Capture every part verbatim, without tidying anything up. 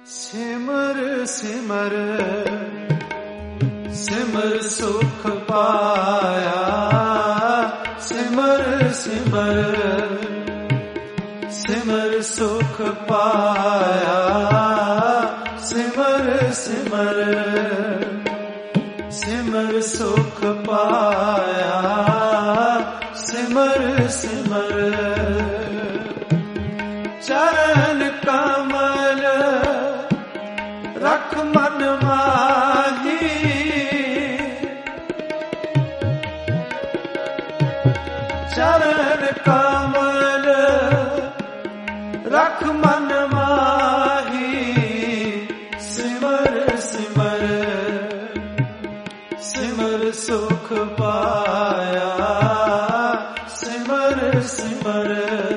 ਸਿਮਰ ਸਿਮਰ ਸਿਮਰ ਸੁਖ ਪਾਇਆ, ਸਿਮਰ ਸਿਮਰ ਸਿਮਰ ਸੁਖ ਪਾਇਆ, ਸਿਮਰ ਸਿਮਰ ਸਿਮਰ ਸੁਖ ਪਾਇਆ, ਸਿਮਰ ਸਿਮਰ ਚਰਨ ਕਮਲ ਰਖ ਮਨ ਮਾਹੀ, ਚਰਨ ਕਮਲ ਰਖ ਮਨ ਮਾਹੀ, ਸਿਮਰ ਸਿਮਰ ਸਿਮਰ ਸੁਖ ਪਾਇਆ, ਸਿਮਰ ਸਿਮਰ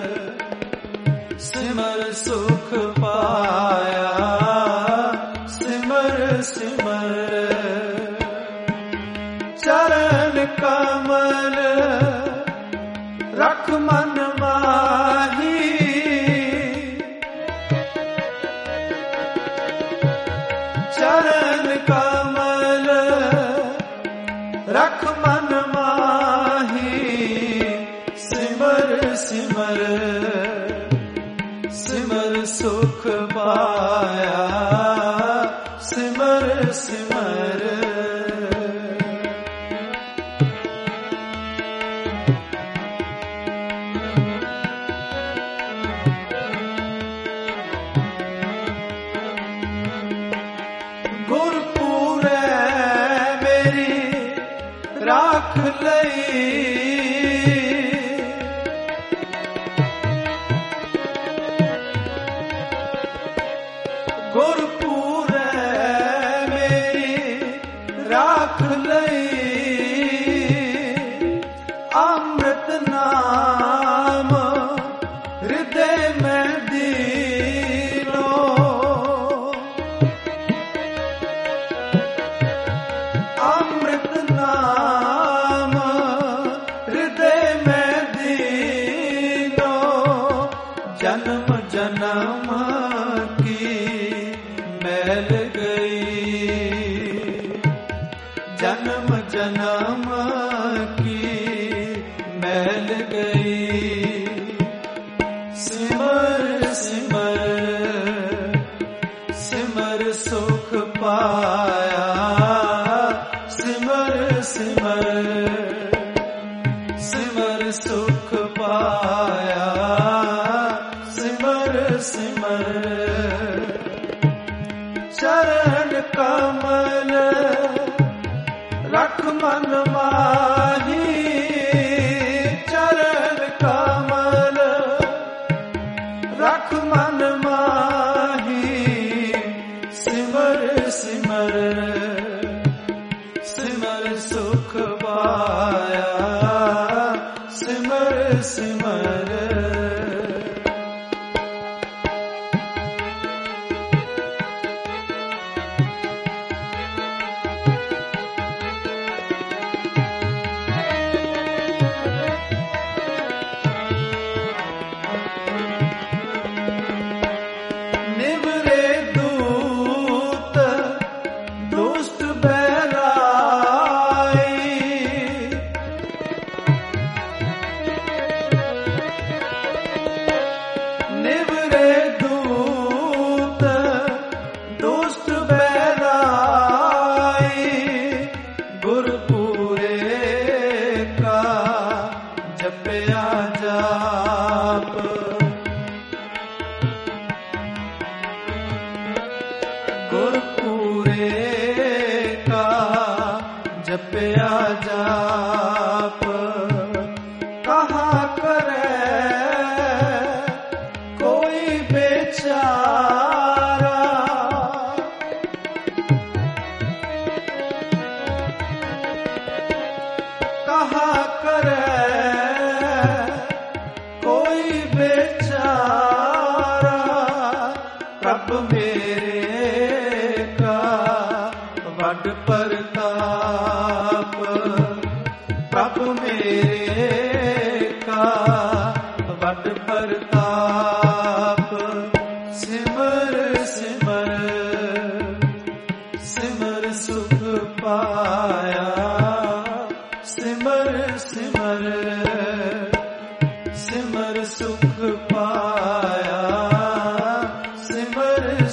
ਸਿਮਰ ਸੁਖ ਪਾਇਆ, ਸਿਮਰ ਸਿਮਰ ਚਰਨ ਕਮਲ ਰਖ ਮਨ ਮਾਹੀ, ਚਰਨ ਕਮਲ ਰਖ ਮਨ ਮਾਹੀ, ਸਿਮਰ ਸਿਮਰ ਸਿਮਰ ਸੁਖ ਪਾਇਆ, ਸਿਮਰ ਸਿਮਰ ਗੁਰਪੂਰੈ ਮੇਰੀ ਰਾਖ ਲਈ, ਗੁਰਪੂਰੈ ਮੇਰੀ ਰਾਖ ਲਈ, ਅੰਮ੍ਰਿਤ ਨਾਮ ਹਿਰਦੇ ਮੈਂ ਦੀਨੋ, ਅੰਮ੍ਰਿਤ ਨਾਮ ਹਿਰਦੇ ਮੈਂ ਦੀਨੋ, ਜਨਮ ਜਨਮ ਮੈਲ ਗਈ, ਜਨਮ ਜਨਮ ਕੀ ਮੈਲ ਗਈ, ਸਿਮਰ ਸਿਮਰ ਸਿਮਰ ਸੁਖ ਪਾਇਆ, ਸਿਮਰ ਸਿਮਰ ਸਿਮਰ ਸੁਖ ਪਾਇਆ, ਸਿਮਰ ਸਿਮਰ ਚਰਨ ਕਮਲ ਰਖ ਮਨ ਮਾਹੀ, ਚਰਨ ਕਮਲ ਰਖ ਮਨ ਮਾਹੀ, ਸਿਮਰ ਸਿਮਰ ਸਿਮਰ ਸੁਖ ਪਾਇਆ, ਸਿਮਰ ਸਿਮਰ ਜਪਿਆ ਜਾਪ, ਕਹਾ ਕਰੇ ਕੋਈ ਬੇਚਾਰਾ, ਕਹਾ ਕਰੇ ਕੋਈ ਬੇਚਾਰਾ, ਪ੍ਰਭ ਮੇਰੇ ਕਾ ਵੱਡ ਪ੍ਰਤਾਪ, ਪ੍ਰਭ ਮੇਰੇ ਕਾ ਵੱਡ ਪ੍ਰਤਾਪ, ਸਿਮਰ ਸਿਮਰ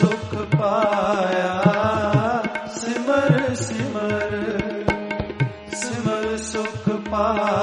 ਸੁਖ ਪਾਇਆ। ਸਿਮਰ ਸਿਮਰ ਸਿਮਰ ਸੁਖ ਪਾਇਆ।